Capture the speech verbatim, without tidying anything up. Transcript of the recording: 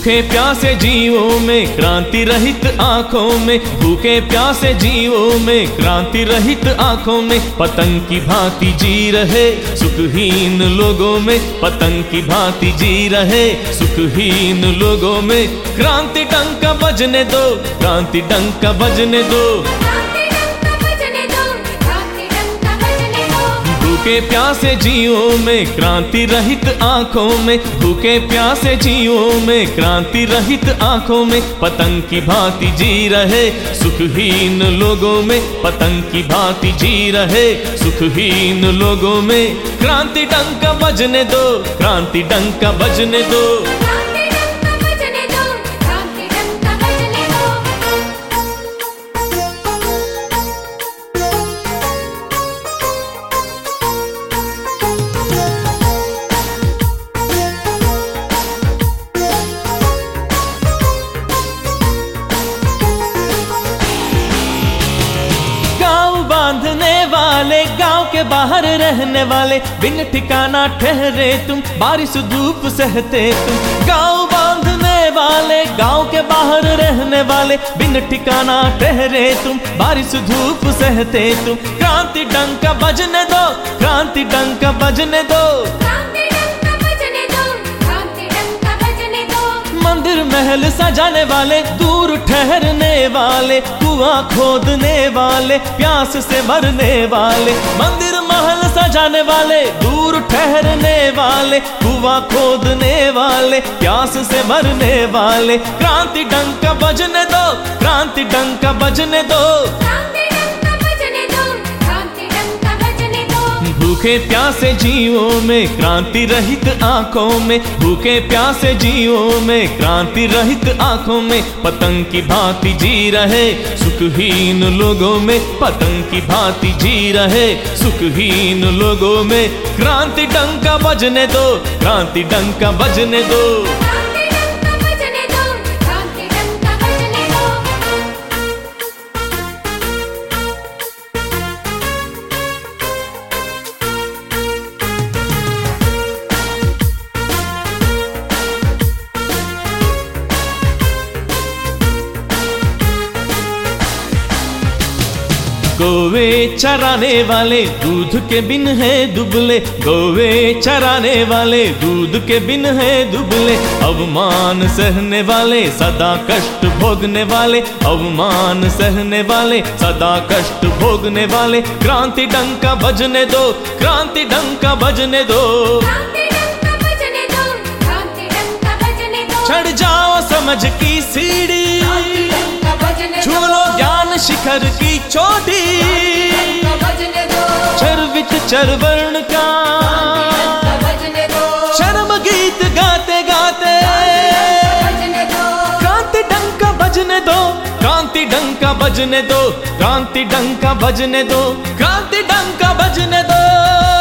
भूखे प्यासे जीवों में क्रांति रहित आंखों में, भूखे प्यासे जीवों में क्रांति रहित आंखों में, पतंग की भांति जी रहे सुखहीन लोगों में, पतंग की भांति जी रहे सुखहीन लोगों में। क्रांति डंका बजने दो, क्रांति डंका बजने दो, भूखे प्यासे जीवों में क्रांति रहित आंखों में, भूखे प्यासे जीवों में क्रांति रहित आंखों में, पतंग की भांति जी रहे सुखहीन लोगों में, पतंग की भांति जी रहे सुखहीन लोगों में। क्रांति डंका बजने दो, क्रांति डंका बजने दो, बांधने वाले, गांव के बाहर रहने वाले, बिन ठिकाना ठहरे तुम, बारिश धूप सहते तुम। गांव बांधने वाले, गांव के बाहर रहने वाले, बिन ठिकाना ठहरे तुम, बारिश धूप सहते तुम। क्रांति डंका बजने दो, क्रांति डंका बजने दो, मंदिर महल सजाने वाले, दूर ठहरने वाले, कुआं खोदने वाले, प्यास से मरने वाले, मंदिर महल सजाने वाले, दूर ठहरने वाले, कुआं खोदने वाले, प्यास से मरने वाले। क्रांति डंका बजने दो, क्रांति डंका बजने दो, भूखे प्यासे जीवों में क्रांति रहित आंखों में, भूखे प्यासे जीवों में क्रांति रहित आंखों में, पतंग की भांति जी रहे सुखहीन लोगों में, पतंग की भांति जी रहे सुखहीन लोगों में। क्रांति डंका बजने दो, क्रांति डंका बजने दो, गोवे चराने वाले दूध के बिन है दुबले, गोवे चराने वाले दूध के बिन है दुबले, अवमान सहने वाले सदा कष्ट भोगने वाले, अवमान सहने वाले सदा कष्ट भोगने वाले। क्रांति डंका बजने दो, क्रांति डंका बजने दो, चढ़ जाओ समझ की सीढ़ी, छू लो ज्ञान शिखर की चोटी, चरवित चरवर्ण का शर्म गीत गाते गाते। क्रांति डंका बजने दो, क्रांति डंका बजने दो, क्रांति डंका बजने दो, क्रांति डंका बजने दो।